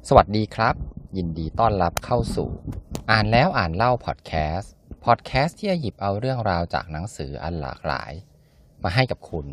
สวัสดีครับยินดีต้อนรับเข้าสู่อ่านแล้วอ่านเล่าพอดแคสต์ที่จะหยิบเอาเรื่องราวจากหนังสืออันหลากหลายมาให้กับคุณ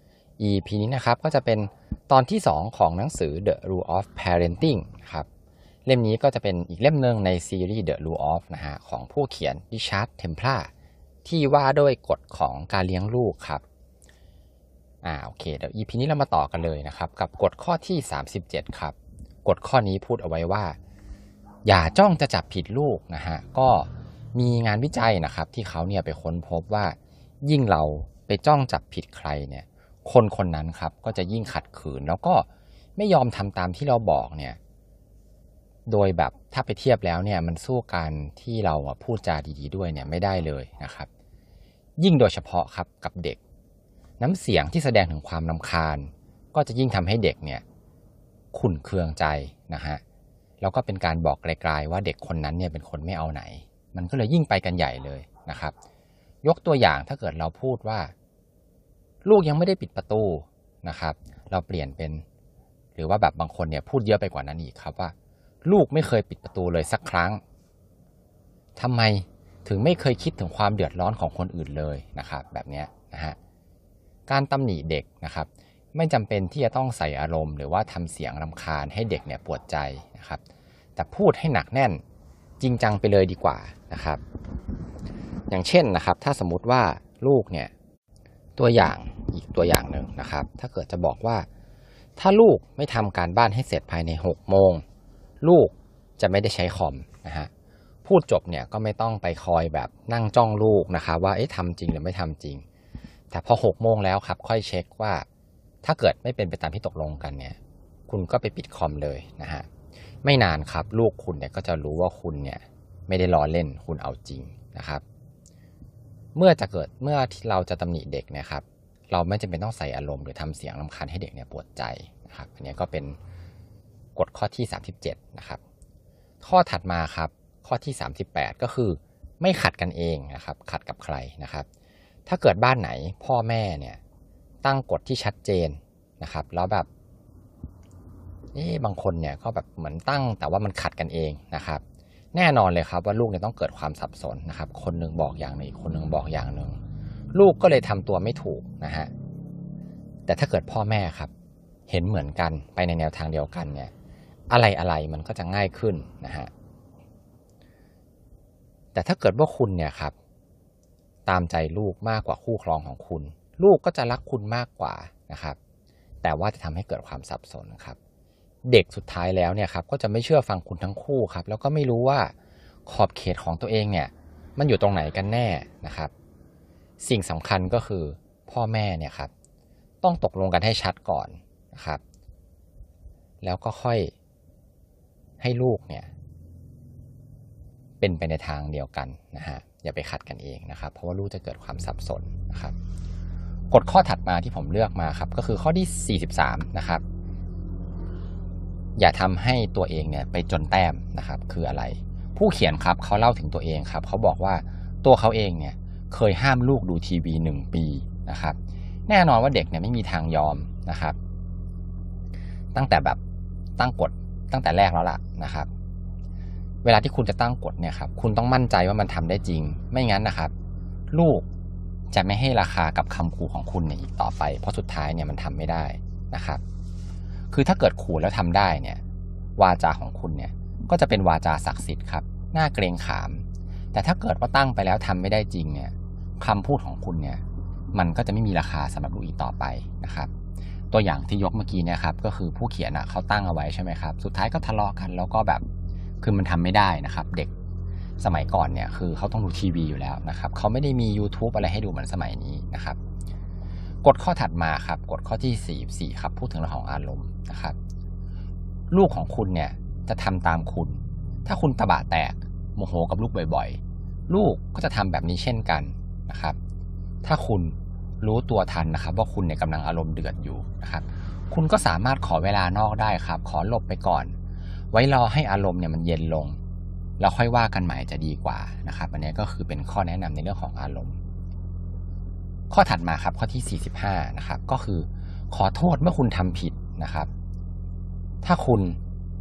EP นี้นะครับก็จะเป็นตอนที่2ของหนังสือ The Rule of Parenting ครับเล่มนี้ก็จะเป็นอีกเล่มนึงในซีรีส์ The Rule of นะฮะของผู้เขียนริชาร์ดเทมพลาร์ที่ว่าด้วยกฎของการเลี้ยงลูกครับโอเคเดี๋ยว EP นี้เรามาต่อกันเลยนะครับกับกฎข้อที่37ครับกฎข้อนี้พูดเอาไว้ว่าอย่าจ้องจะจับผิดลูกนะฮะก็มีงานวิจัยนะครับที่เขาเนี่ยไปค้นพบว่ายิ่งเราไปจ้องจับผิดใครเนี่ยคนนั้นครับก็จะยิ่งขัดขืนแล้วก็ไม่ยอมทำตามที่เราบอกเนี่ยโดยแบบถ้าไปเทียบแล้วเนี่ยมันสู้การที่เราพูดจาดีๆด้วยเนี่ยไม่ได้เลยนะครับยิ่งโดยเฉพาะครับกับเด็กน้ำเสียงที่แสดงถึงความรำคาญก็จะยิ่งทำให้เด็กเนี่ยขุ่นเคืองใจนะฮะแล้วก็เป็นการบอกไกลๆว่าเด็กคนนั้นเนี่ยเป็นคนไม่เอาไหนมันก็เลยยิ่งไปกันใหญ่เลยนะครับยกตัวอย่างถ้าเกิดเราพูดว่าลูกยังไม่ได้ปิดประตูนะครับเราเปลี่ยนเป็นหรือว่าแบบบางคนเนี่ยพูดเยอะไปกว่านั้นอีกครับว่าลูกไม่เคยปิดประตูเลยสักครั้งทำไมถึงไม่เคยคิดถึงความเดือดร้อนของคนอื่นเลยนะครับแบบนี้นะฮะการตำหนิเด็กนะครับไม่จำเป็นที่จะต้องใส่อารมณ์หรือว่าทำเสียงรำคาญให้เด็กเนี่ยปวดใจนะครับแต่พูดให้หนักแน่นจริงจังไปเลยดีกว่านะครับอย่างเช่นนะครับถ้าสมมุติว่าลูกเนี่ยตัวอย่างอีกตัวอย่างหนึ่งนะครับถ้าเกิดจะบอกว่าถ้าลูกไม่ทำการบ้านให้เสร็จภายใน6 โมงลูกจะไม่ได้ใช้คอมนะฮะพูดจบเนี่ยก็ไม่ต้องไปคอยแบบนั่งจ้องลูกนะครับว่าทำจริงหรือไม่ทำจริงแต่พอ6 โมงแล้วครับค่อยเช็คว่าถ้าเกิดไม่เป็นไปตามที่ตกลงกันเนี่ยคุณก็ไปปิดคอมเลยนะฮะไม่นานครับลูกคุณเนี่ยก็จะรู้ว่าคุณเนี่ยไม่ได้ล้อเล่นคุณเอาจริงนะครับเมื่อที่เราจะตำหนิเด็กนะครับเราไม่จำเป็นต้องใส่อารมณ์หรือทำเสียงรำคาญให้เด็กเนี่ยปวดใจนะครับอันนี้ก็เป็นกฎข้อที่37นะครับข้อถัดมาครับข้อที่38ก็คือไม่ขัดกันเองนะครับขัดกับใครนะครับถ้าเกิดบ้านไหนพ่อแม่เนี่ยตั้งกฎที่ชัดเจนนะครับแล้วแบบบางคนเนี่ยก็แบบเหมือนตั้งแต่ว่ามันขัดกันเองนะครับแน่นอนเลยครับว่าลูกเนี่ยต้องเกิดความสับสนนะครับคนนึงบอกอย่างนึงอีกคนนึงบอกอย่างนึงลูกก็เลยทำตัวไม่ถูกนะฮะแต่ถ้าเกิดพ่อแม่ครับเห็นเหมือนกันไปในแนวทางเดียวกันเนี่ยอะไรมันก็จะง่ายขึ้นนะฮะแต่ถ้าเกิดว่าคุณเนี่ยครับตามใจลูกมากกว่าคู่ครองของคุณลูกก็จะรักคุณมากกว่านะครับแต่ว่าจะทำให้เกิดความสับสนครับเด็กสุดท้ายแล้วเนี่ยครับก็จะไม่เชื่อฟังคุณทั้งคู่ครับแล้วก็ไม่รู้ว่าขอบเขตของตัวเองเนี่ยมันอยู่ตรงไหนกันแน่นะครับสิ่งสำคัญก็คือพ่อแม่เนี่ยครับต้องตกลงกันให้ชัดก่อนนะครับแล้วก็ค่อยให้ลูกเนี่ยเป็นไปในทางเดียวกันนะฮะอย่าไปขัดกันเองนะครับเพราะว่าลูกจะเกิดความสับสนนะครับกฎข้อถัดมาที่ผมเลือกมาครับก็คือข้อที่43นะครับอย่าทำให้ตัวเองเนี่ยไปจนแต้มนะครับคืออะไรผู้เขียนครับเขาเล่าถึงตัวเองครับเขาบอกว่าตัวเขาเองเนี่ยเคยห้ามลูกดูทีวี1 ปีนะครับแน่นอนว่าเด็กเนี่ยไม่มีทางยอมนะครับตั้งแต่แบบตั้งกฎตั้งแต่แรกแล้วล่ะนะครับเวลาที่คุณจะตั้งกฎเนี่ยครับคุณต้องมั่นใจว่ามันทำได้จริงไม่งั้นนะครับลูกจะไม่ให้ราคากับคำขู่ของคุณเนี่ยอีกต่อไปเพราะสุดท้ายเนี่ยมันทำไม่ได้นะครับคือถ้าเกิดขู่แล้วทำได้เนี่ยวาจาของคุณเนี่ยก็จะเป็นวาจาศักดิ์สิทธิ์ครับน่าเกรงขามแต่ถ้าเกิดว่าตั้งไปแล้วทำไม่ได้จริงเนี่ยคำพูดของคุณเนี่ยมันก็จะไม่มีราคาสำหรับลูกอีกต่อไปนะครับตัวอย่างที่ยกเมื่อกี้เนี่ยครับก็คือผู้เขียนเขาตั้งเอาไว้ใช่ไหมครับสุดท้ายก็ทะเลาะกันแล้วก็แบบคือมันทำไม่ได้นะครับเด็กสมัยก่อนเนี่ยคือเขาต้องดูทีวีอยู่แล้วนะครับเขาไม่ได้มี YouTube อะไรให้ดูเหมือนสมัยนี้นะครับกฎข้อถัดมาครับกฎข้อที่44ครับพูดถึงเรื่องของอารมณ์นะครับลูกของคุณเนี่ยจะทำตามคุณถ้าคุณตะบะแตกโมโหกับลูกบ่อยๆลูกก็จะทำแบบนี้เช่นกันนะครับถ้าคุณรู้ตัวทันนะครับว่าคุณเนี่ยกำลังอารมณ์เดือดอยู่นะครับคุณก็สามารถขอเวลานอกได้ครับขอหลบไปก่อนไว้รอให้อารมณ์เนี่ยมันเย็นลงแล้วค่อยว่ากันใหม่จะดีกว่านะครับอันนี้ก็คือเป็นข้อแนะนำในเรื่องของอารมณ์ข้อถัดมาครับข้อที่45นะครับก็คือขอโทษเมื่อคุณทำผิดนะครับถ้าคุณ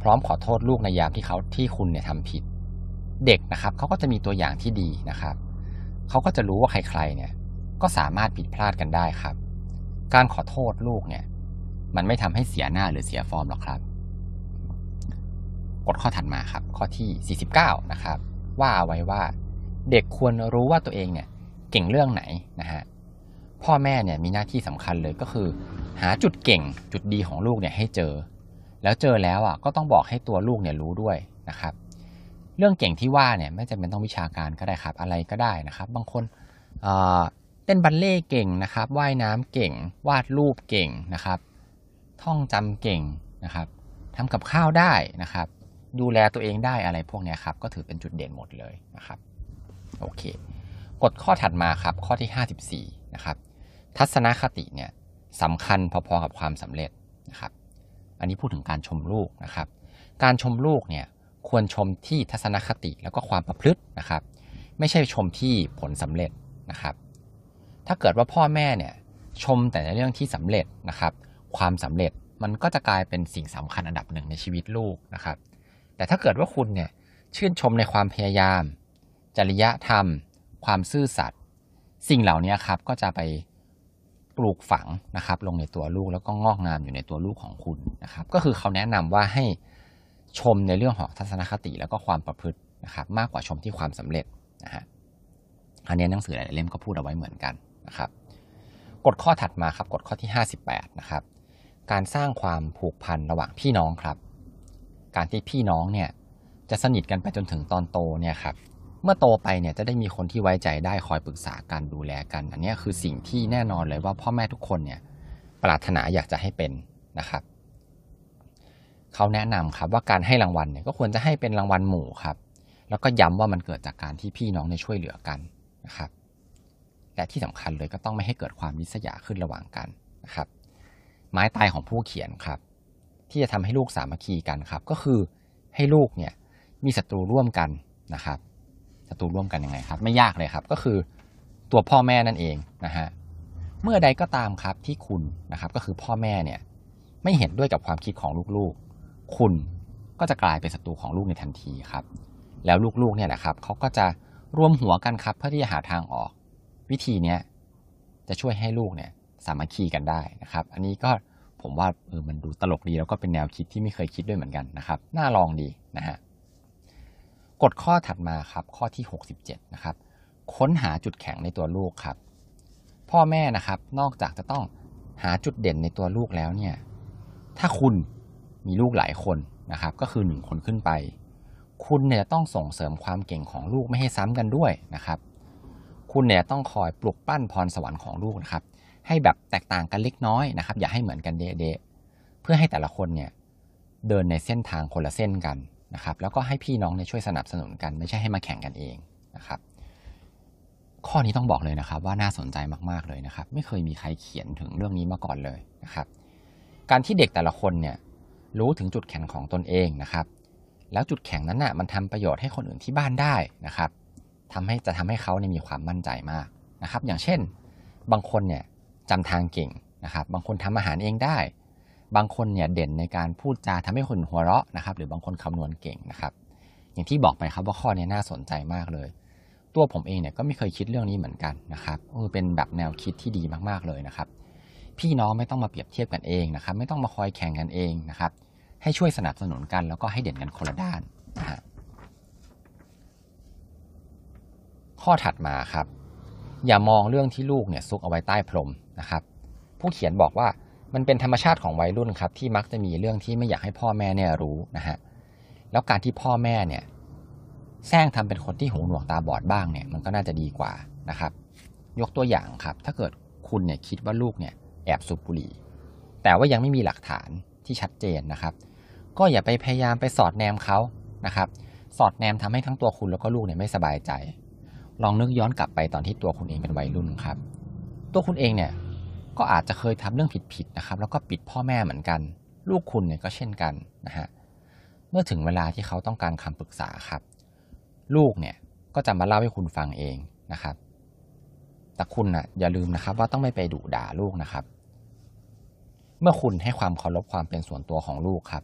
พร้อมขอโทษลูกในยามที่คุณเนี่ยทำผิดเด็กนะครับเขาก็จะมีตัวอย่างที่ดีนะครับเขาก็จะรู้ว่าใครๆเนี่ยก็สามารถผิดพลาดกันได้ครับการขอโทษลูกเนี่ยมันไม่ทำให้เสียหน้าหรือเสียฟอร์มหรอกครับกฎข้อถัดมาครับข้อที่49นะครับว่าเอาไว้ว่าเด็กควรรู้ว่าตัวเองเนี่ยเก่งเรื่องไหนนะฮะพ่อแม่เนี่ยมีหน้าที่สำคัญเลยก็คือหาจุดเก่งจุดดีของลูกเนี่ยให้เจอแล้วเจอแล้วอ่ะก็ต้องบอกให้ตัวลูกเนี่ยรู้ด้วยนะครับเรื่องเก่งที่ว่าเนี่ยไม่จำเป็นต้องวิชาการก็ได้ครับอะไรก็ได้นะครับบางคนเต้นบัลเล่ต์เก่งนะครับว่ายน้ำเก่งวาดรูปเก่งนะครับท่องจำเก่งนะครับทำกับข้าวได้นะครับดูแลตัวเองได้อะไรพวกนี้ครับก็ถือเป็นจุดเด่นหมดเลยนะครับโอเคกฎข้อถัดมาครับข้อที่54นะครับทัศนคติเนี่ยสำคัญพอๆกับความสำเร็จนะครับอันนี้พูดถึงการชมลูกนะครับการชมลูกเนี่ยควรชมที่ทัศนคติแล้วก็ความประพฤตินะครับไม่ใช่ชมที่ผลสำเร็จนะครับถ้าเกิดว่าพ่อแม่เนี่ยชมแต่ในเรื่องที่สำเร็จนะครับความสำเร็จมันก็จะกลายเป็นสิ่งสำคัญอันดับหนึ่งในชีวิตลูกนะครับแต่ถ้าเกิดว่าคุณเนี่ยชื่นชมในความพยายามจริยธรรมความซื่อสัตย์สิ่งเหล่านี้ครับก็จะไปปลูกฝังนะครับลงในตัวลูกแล้วก็งอกงามอยู่ในตัวลูกของคุณนะครับก็คือเขาแนะนำว่าให้ชมในเรื่องของทัศนคติแล้วก็ความประพฤตินะครับมากกว่าชมที่ความสำเร็จนะฮะอันนี้หนังสือหลายๆเล่มก็พูดเอาไว้เหมือนกันนะครับกฎข้อถัดมาครับกฎข้อที่58นะครับการสร้างความผูกพันระหว่างพี่น้องครับการที่พี่น้องเนี่ยจะสนิทกันไปจนถึงตอนโตเนี่ยครับเมื่อโตไปเนี่ยจะได้มีคนที่ไว้ใจได้คอยปรึกษากันดูแลกันอันนี้คือสิ่งที่แน่นอนเลยว่าพ่อแม่ทุกคนเนี่ยปรารถนาอยากจะให้เป็นนะครับเขาแนะนำครับว่าการให้รางวัลเนี่ยก็ควรจะให้เป็นรางวัลหมู่ครับแล้วก็ย้ำว่ามันเกิดจากการที่พี่น้องเนี่ยช่วยเหลือกันนะครับและที่สำคัญเลยก็ต้องไม่ให้เกิดความริษยาขึ้นระหว่างกันนะครับไม้ตายของผู้เขียนครับที่จะทำให้ลูกสามัคคีกันครับก็คือให้ลูกเนี่ยมีศัตรูร่วมกันนะครับศัตรูร่วมกันยังไงครับไม่ยากเลยครับก็คือตัวพ่อแม่นั่นเองนะฮะเมื่อใดก็ตามครับที่คุณนะครับก็คือพ่อแม่เนี่ยไม่เห็นด้วยกับความคิดของลูกๆคุณก็จะกลายเป็นศัตรูของลูกในทันทีครับแล้วลูกๆเนี่ยแหละครับเขาก็จะรวมหัวกันครับเพื่อที่จะหาทางออกวิธีนี้จะช่วยให้ลูกเนี่ยสามัคคีกันได้นะครับอันนี้ก็ผมว่ามันดูตลกดีแล้วก็เป็นแนวคิดที่ไม่เคยคิดด้วยเหมือนกันนะครับน่าลองดีนะฮะกฎข้อถัดมาครับข้อที่67นะครับค้นหาจุดแข็งในตัวลูกครับพ่อแม่นะครับนอกจากจะต้องหาจุดเด่นในตัวลูกแล้วเนี่ยถ้าคุณมีลูกหลายคนนะครับก็คือ1คนขึ้นไปคุณเนี่ยต้องส่งเสริมความเก่งของลูกไม่ให้ซ้ำกันด้วยนะครับคุณเนี่ยต้องคอยปลุกปั้นพรสวรรค์ของลูกนะครับให้แบบแตกต่างกันเล็กน้อยนะครับอย่าให้เหมือนกันเดะๆเพื่อให้แต่ละคนเนี่ยเดินในเส้นทางคนละเส้นกันนะครับแล้วก็ให้พี่น้องเนี่ยช่วยสนับสนุนกันไม่ใช่ให้มาแข่งกันเองนะครับข้อนี้ต้องบอกเลยนะครับว่าน่าสนใจมากๆเลยนะครับไม่เคยมีใครเขียนถึงเรื่องนี้มาก่อนเลยนะครับการที่เด็กแต่ละคนเนี่ยรู้ถึงจุดแข็งของตนเองนะครับแล้วจุดแข็งนั้นน่ะมันทำประโยชน์ให้คนอื่นที่บ้านได้นะครับทำให้เขาเนี่ยมีความมั่นใจมากนะครับอย่างเช่นบางคนเนี่ยจำทางเก่งนะครับบางคนทำอาหารเองได้บางคนเนี่ยเด่นในการพูดจาทำให้คนหัวเราะนะครับหรือบางคนคำนวณเก่งนะครับอย่างที่บอกไปครับว่าข้อนี้น่าสนใจมากเลยตัวผมเองเนี่ยก็ไม่เคยคิดเรื่องนี้เหมือนกันนะครับเป็นแบบแนวคิดที่ดีมากๆเลยนะครับพี่น้องไม่ต้องมาเปรียบเทียบกันเองนะครับไม่ต้องมาคอยแข่งกันเองนะครับให้ช่วยสนับสนุนกันแล้วก็ให้เด่นกันคนละด้านนะฮะข้อถัดมาครับอย่ามองเรื่องที่ลูกเนี่ยซุกเอาไว้ใต้พรมนะครับผู้เขียนบอกว่ามันเป็นธรรมชาติของวัยรุ่นครับที่มักจะมีเรื่องที่ไม่อยากให้พ่อแม่เนี่ยรู้นะฮะแล้วการที่พ่อแม่เนี่ยแซงทำเป็นคนที่หูหนวกตาบอดบ้างเนี่ยมันก็น่าจะดีกว่านะครับยกตัวอย่างครับถ้าเกิดคุณเนี่ยคิดว่าลูกเนี่ยแอบสูบบุหรี่แต่ว่ายังไม่มีหลักฐานที่ชัดเจนนะครับก็อย่าไปพยายามไปสอดแนมเขานะครับสอดแนมทำให้ทั้งตัวคุณแล้วก็ลูกเนี่ยไม่สบายใจลองนึกย้อนกลับไปตอนที่ตัวคุณเองเป็นวัยรุ่นครับตัวคุณเองเนี่ยก็อาจจะเคยทำเรื่องผิดๆนะครับแล้วก็ปิดพ่อแม่เหมือนกันลูกคุณเนี่ยก็เช่นกันนะฮะเมื่อถึงเวลาที่เขาต้องการคำปรึกษาครับลูกเนี่ยก็จะมาเล่าให้คุณฟังเองนะครับแต่คุณน่ะอย่าลืมนะครับว่าต้องไม่ไปดุด่าลูกนะครับเมื่อคุณให้ความเคารพความเป็นส่วนตัวของลูกครับ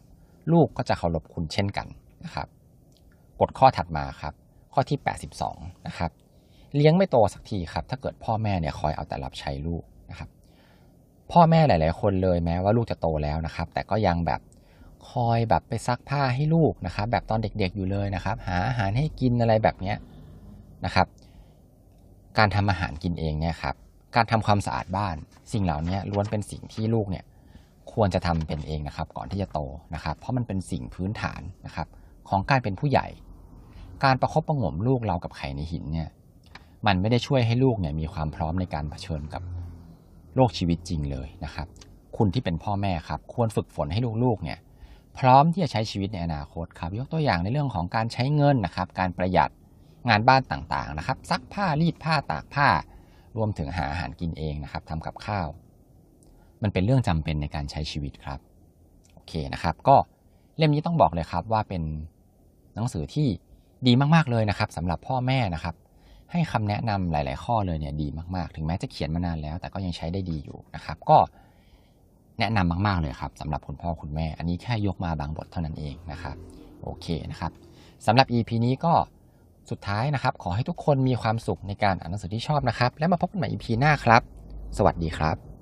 ลูกก็จะเคารพคุณเช่นกันนะครับกฎข้อถัดมาครับข้อที่82นะครับเลี้ยงไม่โตสักทีครับถ้าเกิดพ่อแม่เนี่ยคอยเอาแต่รับใช้ลูกนะครับพ่อแม่หลายๆคนเลยแม้ว่าลูกจะโตแล้วนะครับแต่ก็ยังแบบคอยแบบไปซักผ้าให้ลูกนะครับแบบตอนเด็กๆอยู่เลยนะครับหาอาหารให้กินอะไรแบบนี้นะครับการทำอาหารกินเองเนี่ยครับการทำความสะอาดบ้านสิ่งเหล่านี้ล้วนเป็นสิ่งที่ลูกเนี่ยควรจะทำเป็นเองนะครับก่อนที่จะโตนะครับเพราะมันเป็นสิ่งพื้นฐานนะครับของการเป็นผู้ใหญ่การประคบประหงมลูกเรากับไข่ในหินเนี่ยมันไม่ได้ช่วยให้ลูกเนี่ยมีความพร้อมในการเผชิญกับโลกชีวิตจริงเลยนะครับคุณที่เป็นพ่อแม่ครับควรฝึกฝนให้ลูกๆเนี่ยพร้อมที่จะใช้ชีวิตในอนาคตครับยกตัวอย่างในเรื่องของการใช้เงินนะครับการประหยัดงานบ้านต่างๆนะครับซักผ้ารีดผ้าตากผ้ารวมถึงหาอาหารกินเองนะครับทำกับข้าวมันเป็นเรื่องจำเป็นในการใช้ชีวิตครับโอเคนะครับก็เล่มนี้ต้องบอกเลยครับว่าเป็นหนังสือที่ดีมากๆเลยนะครับสำหรับพ่อแม่นะครับให้คำแนะนำหลายๆข้อเลยเนี่ยดีมากๆถึงแม้จะเขียนมานานแล้วแต่ก็ยังใช้ได้ดีอยู่นะครับก็แนะนำมากๆเลยครับสำหรับคุณพ่อคุณแม่อันนี้แค่ยกมาบางบทเท่านั้นเองนะครับโอเคนะครับสำหรับ EP นี้ก็สุดท้ายนะครับขอให้ทุกคนมีความสุขในการอ่านหนังสือที่ชอบนะครับและมาพบกันใหม่ EP หน้าครับสวัสดีครับ